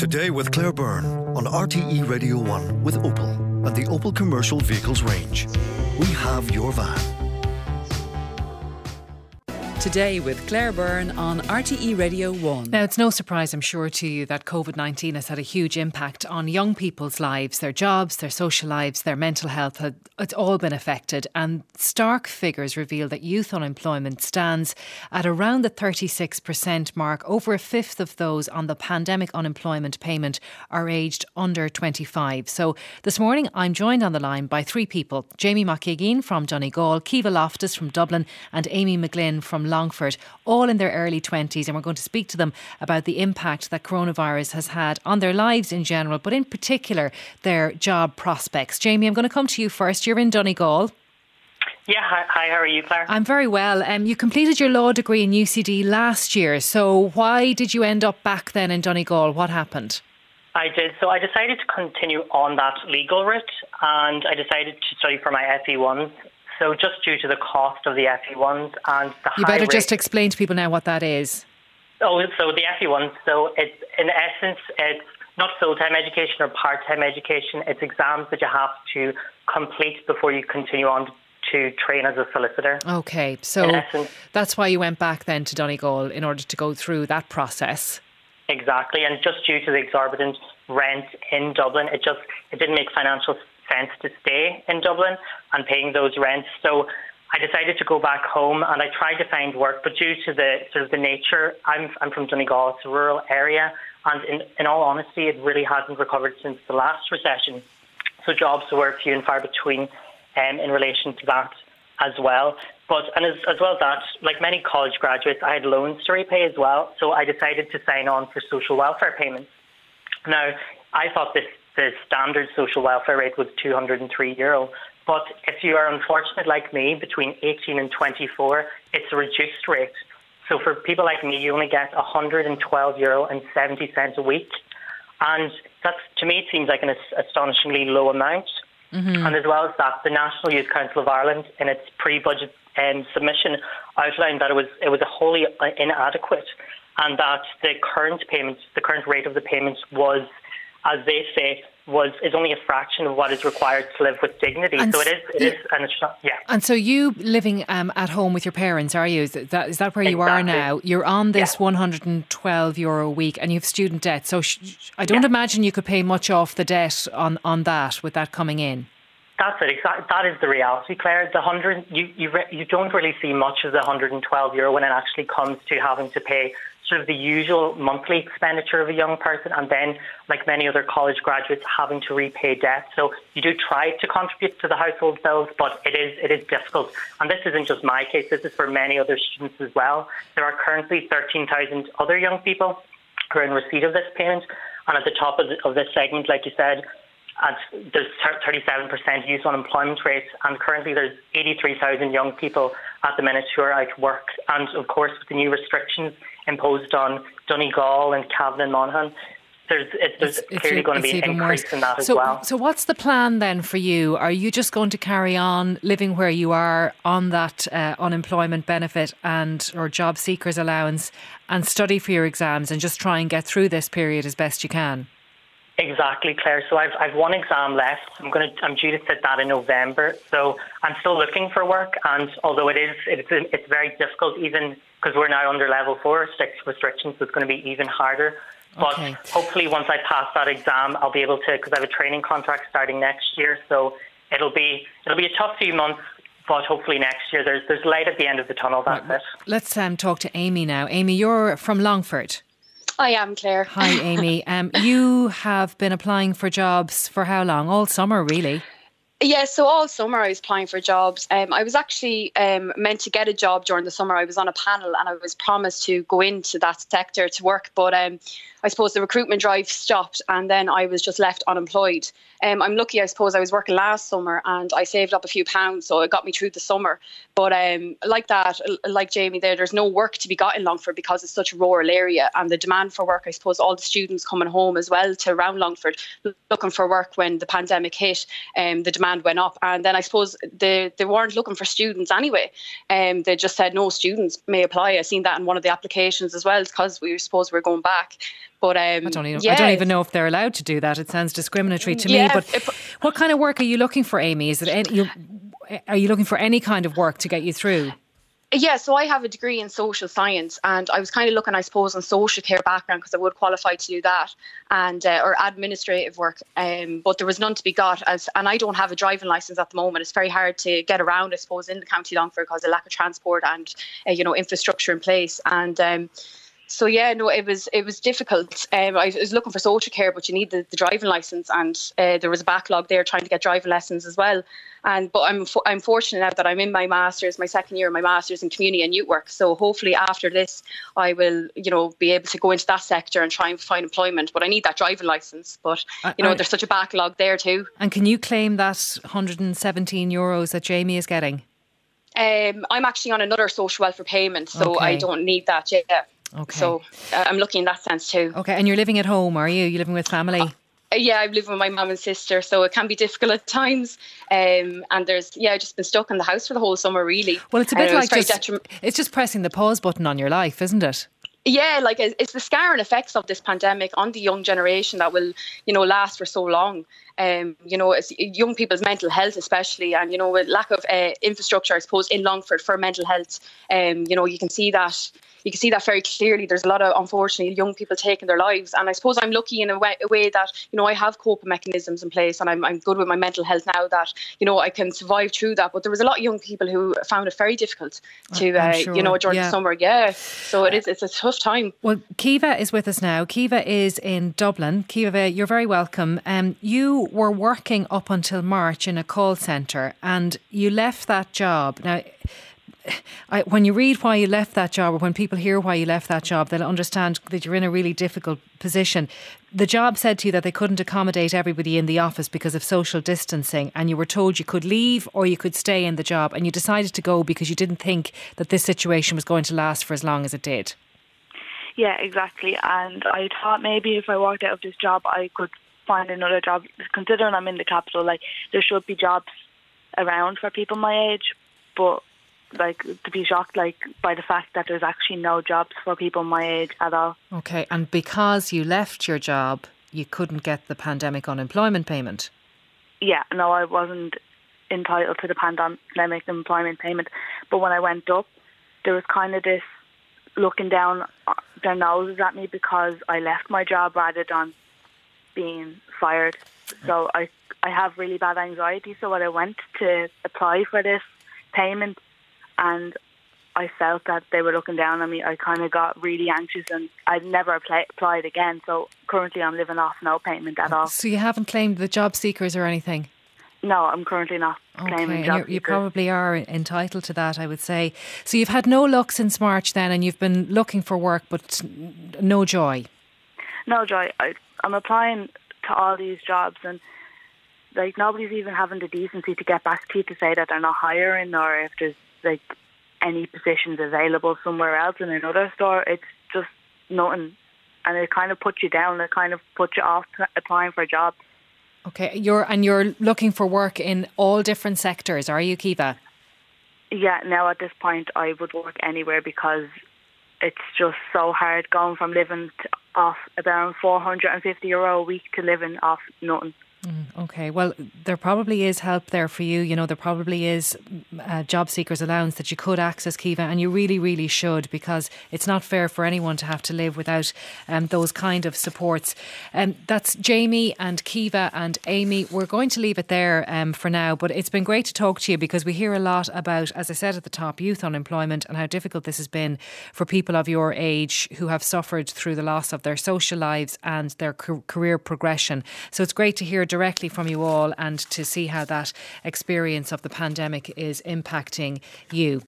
Today with Claire Byrne on RTE Radio 1 with Opel and the Opel Commercial Vehicles range. We have your van. Today with Claire Byrne on RTE Radio 1. Now, it's no surprise, I'm sure, to you that COVID-19 has had a huge impact on young people's lives, their jobs, their social lives, their mental health. It's all been affected. And stark figures reveal that youth unemployment stands at around the 36% mark. Over a fifth of those on the pandemic unemployment payment are aged under 25. So this morning, I'm joined on the line by three people. Jamie McKeegan from Donegal, Kiva Loftus from Dublin and Amy McGlynn from Longford, all in their early 20s, and we're going to speak to them about the impact that coronavirus has had on their lives in general, but in particular their job prospects. Jamie, I'm going to come to you first. You're in Donegal. Yeah, hi, how are you, Claire? I'm very well. You completed your law degree in UCD last year, so why did you end up back then in Donegal? What happened? I did. So I decided to continue on that legal route, and I decided to study for my FE1s. So just due to the cost of the FE1s and the You better just explain to people now what that is. Oh, so the FE1s, so it's, in essence, it's not full-time education or part-time education. It's exams that you have to complete before you continue on to train as a solicitor. Okay, so that's why you went back then to Donegal, in order to go through that process. Exactly, and just due to the exorbitant rent in Dublin, it didn't make financial sense to stay in Dublin and paying those rents. So I decided to go back home, and I tried to find work, but due to the sort of the nature, I'm from Donegal, it's a rural area, and in all honesty, it really hasn't recovered since the last recession. So jobs were few and far between in relation to that as well. But as well as that, like many college graduates, I had loans to repay as well. So I decided to sign on for social welfare payments. Now, I thought the standard social welfare rate was €203. But if you are unfortunate like me, between 18 and 24, it's a reduced rate. So for people like me, you only get €112.70 a week. And that's, to me, it seems like an astonishingly low amount. Mm-hmm. And as well as that, the National Youth Council of Ireland, in its pre-budget submission, outlined that it was a wholly inadequate, and that the current rate of the payments was, as they say, is only a fraction of what is required to live with dignity. And so it is, and it's not, yeah. And so you living at home with your parents, are you? Is that where you are now? You're on this €112 a week, and you have student debt. So I don't imagine you could pay much off the debt on that, with that coming in. That's it. Exactly. That is the reality, Claire. The 100, you don't really see much of the €112 when it actually comes to having to pay sort of the usual monthly expenditure of a young person, and then, like many other college graduates, having to repay debt. So you do try to contribute to the household bills, but it is difficult. And this isn't just my case, this is for many other students as well. There are currently 13,000 other young people who are in receipt of this payment. And at the top of this segment, like you said, there's 37% youth unemployment rate, and currently there's 83,000 young people at the minute who are out of work. And of course, with the new restrictions imposed on Donegal and Cavan and Monaghan, there's clearly going to be an increase in that as well. So what's the plan then for you? Are you just going to carry on living where you are on that unemployment benefit or job seekers allowance, and study for your exams and just try and get through this period as best you can? Exactly, Claire. So I've one exam left. I'm due to sit that in November. So I'm still looking for work, and although it's very difficult, even because we're now under level 4 restrictions, so it's going to be even harder. But hopefully, once I pass that exam, I'll be able to, because I have a training contract starting next year. So it'll be a tough few months, but hopefully next year there's light at the end of the tunnel. That's it. Let's talk to Amy now. Amy, you're from Longford. I am, Claire. Hi, Amy. You have been applying for jobs for how long? All summer, really? Yeah, so all summer I was applying for jobs. I was actually meant to get a job during the summer. I was on a panel and I was promised to go into that sector to work. But I suppose the recruitment drive stopped, and then I was just left unemployed. I'm lucky, I suppose. I was working last summer and I saved up a few pounds, so it got me through the summer. But like Jamie there's no work to be got in Longford because it's such a rural area, and the demand for work, I suppose all the students coming home as well to around Longford looking for work when the pandemic hit, the demand demand went up. And then I suppose they weren't looking for students anyway. They just said no students may apply. I seen that in one of the applications as well, because we suppose we're going back. But I don't even know if they're allowed to do that. It sounds discriminatory to me. But what kind of work are you looking for, Amy? Are you looking for any kind of work to get you through? Yeah, so I have a degree in social science, and I was kind of looking, I suppose, on social care background, because I would qualify to do that, and or administrative work. But there was none to be got, and I don't have a driving licence at the moment. It's very hard to get around, I suppose, in the County Longford because of lack of transport and infrastructure in place. And so yeah, no, it was difficult. I was looking for social care, but you need the driving licence, and there was a backlog there trying to get driving lessons as well. But I'm fortunate now that I'm in my master's, my second year of my master's in community and youth work. So hopefully after this, I will, be able to go into that sector and try and find employment. But I need that driving licence. But there's such a backlog there too. And can you claim that €117 that Jamie is getting? I'm actually on another social welfare payment, so I don't need that yet. Okay. So I'm lucky in that sense too. Okay, and you're living at home, are you? You're living with family? Yeah, I'm living with my mum and sister, so it can be difficult at times. And I've just been stuck in the house for the whole summer, really. Well, it's a bit like it's just pressing the pause button on your life, isn't it? Yeah, like it's the scarring effects of this pandemic on the young generation that will, last for so long. It's young people's mental health especially, and, with lack of infrastructure, I suppose, in Longford for mental health, you can see that. You can see that very clearly. There's a lot of, unfortunately, young people taking their lives. And I suppose I'm lucky in a way that, I have coping mechanisms in place, and I'm good with my mental health now that, I can survive through that. But there was a lot of young people who found it very difficult to, during the summer. Yeah. So it's a tough time. Well, Kiva is with us now. Kiva is in Dublin. Kiva, you're very welcome. You were working up until March in a call centre, and you left that job. Now, when you read why you left that job, or when people hear why you left that job, they'll understand that you're in a really difficult position. The job said to you that they couldn't accommodate everybody in the office because of social distancing, and you were told you could leave or you could stay in the job, and you decided to go because you didn't think that this situation was going to last for as long as it did. Yeah, exactly. And I thought maybe if I walked out of this job, I could find another job. Considering I'm in the capital, there should be jobs around for people my age, but to be shocked by the fact that there's actually no jobs for people my age at all. Okay, and because you left your job, you couldn't get the pandemic unemployment payment? Yeah, no, I wasn't entitled to the pandemic employment payment. But when I went up, there was kind of this looking down their noses at me because I left my job rather than being fired. So I have really bad anxiety. So when I went to apply for this payment, and I felt that they were looking down on me, I kind of got really anxious, and I'd never applied again. So currently I'm living off no payment at all. So you haven't claimed the job seekers or anything? No, I'm currently not claiming job seekers. You probably are entitled to that, I would say. So you've had no luck since March then, and you've been looking for work, but no joy? No joy. I'm applying to all these jobs, and nobody's even having the decency to get back to you to say that they're not hiring, or if there's any positions available somewhere else in another store. It's just nothing, and it kind of puts you down. It kind of puts you off applying for jobs. Okay, you're looking for work in all different sectors, are you, Kiva? Yeah, now at this point I would work anywhere because it's just so hard going from living off around €450 a week to living off nothing. Okay, well, there probably is help there for you. There probably is a job seekers allowance that you could access, Kiva, and you really, really should, because it's not fair for anyone to have to live without those kind of supports. That's Jamie and Kiva and Amy. We're going to leave it there for now, but it's been great to talk to you because we hear a lot about, as I said at the top, youth unemployment and how difficult this has been for people of your age who have suffered through the loss of their social lives and their career progression. So it's great to hear directly from you all and to see how that experience of the pandemic is impacting you.